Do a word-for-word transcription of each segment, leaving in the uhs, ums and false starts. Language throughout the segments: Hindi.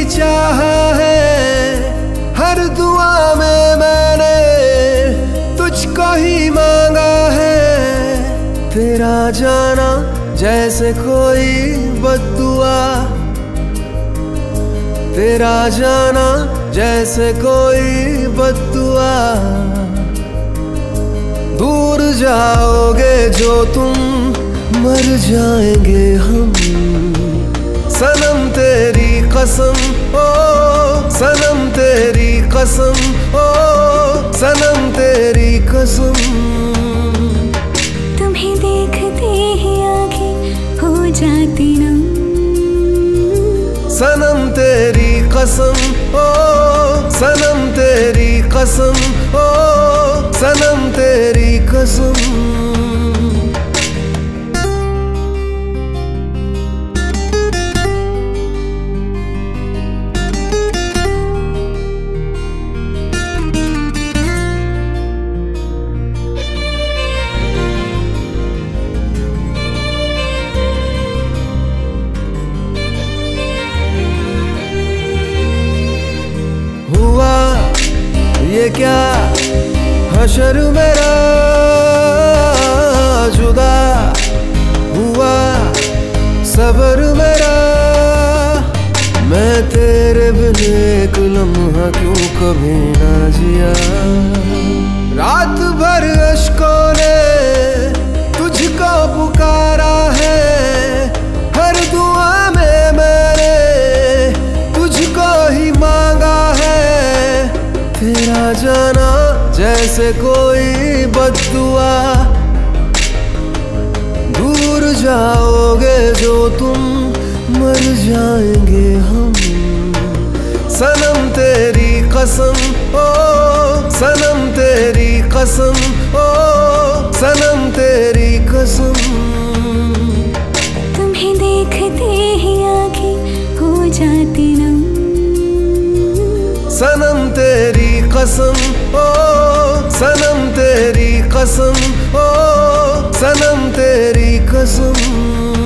चाहा है, हर दुआ में मैंने तुझको ही मांगा है। तेरा जाना जैसे कोई बद्दुआ, तेरा जाना जैसे कोई बद्दुआ। दूर जाओगे जो तुम, मर जाएंगे हम। सनम तेरी कसम, ओ सनम तेरी कसम, ओ सनम तेरी कसम। तुम्हें देखते ही आंखें हो जाती नम। सनम तेरी कसम, ओ सनम तेरी कसम, ओ सनम तेरी कसम। हुआ ये क्या हशर मेरा, जुदा हुआ सबर मेरा। मैं तेरे बिन एक लम्हा क्यों कभी ना जिया। रात भर अश्कों ने तुझको पुकारा है, हर दुआ में मैंने तुझको ही मांगा है। तेरा जाना जैसे कोई बद्दुआ, दूर जाओगे जो तुम, मर जाएंगे हम। सनम तेरी कसम, ओ सनम तेरी कसम, ओ सनम तेरी कसम। तुम्हें देखते ही आंखें हो जाती नम। सनम तेरी कसम, ओ सनम तेरी कसम, ओ सनम तेरी कसम।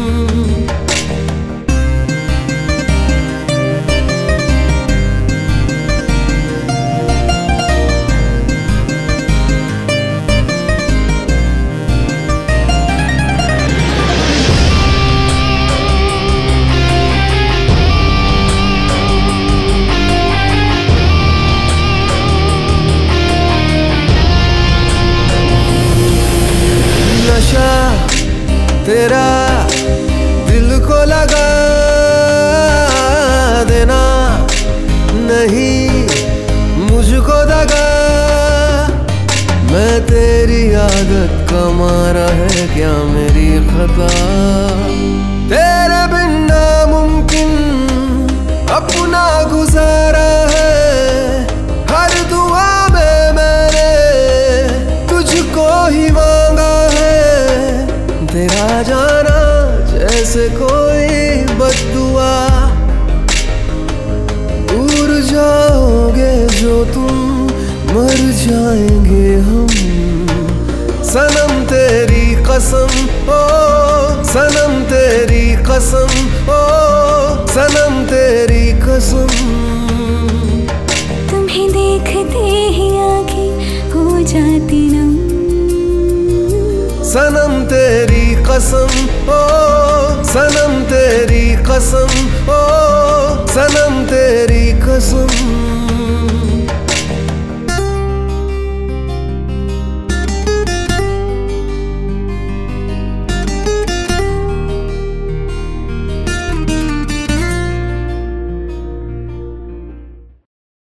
नशा तेरा दिल को लगा देना, नहीं मुझको दगा। मैं तेरी आदत का मारा है क्या मेरी खता। तेरे बिन नामुमकिन अपना गुजारा है, हर दुआ में मैंने तुझको ही मांगा है। तेरा जाना जैसे कोई बद्दुआ, दूर जाओगे जो तुम, मर जाएंगे हम। सनम तेरी कसम, ओ सनम तेरी कसम, ओ सनम तेरी कसम। तुम्हें देखते ही आंखें हो जाती नम। सनम तेरी कसम, ओ सनम तेरी कसम, ओ सनम तेरी कसम।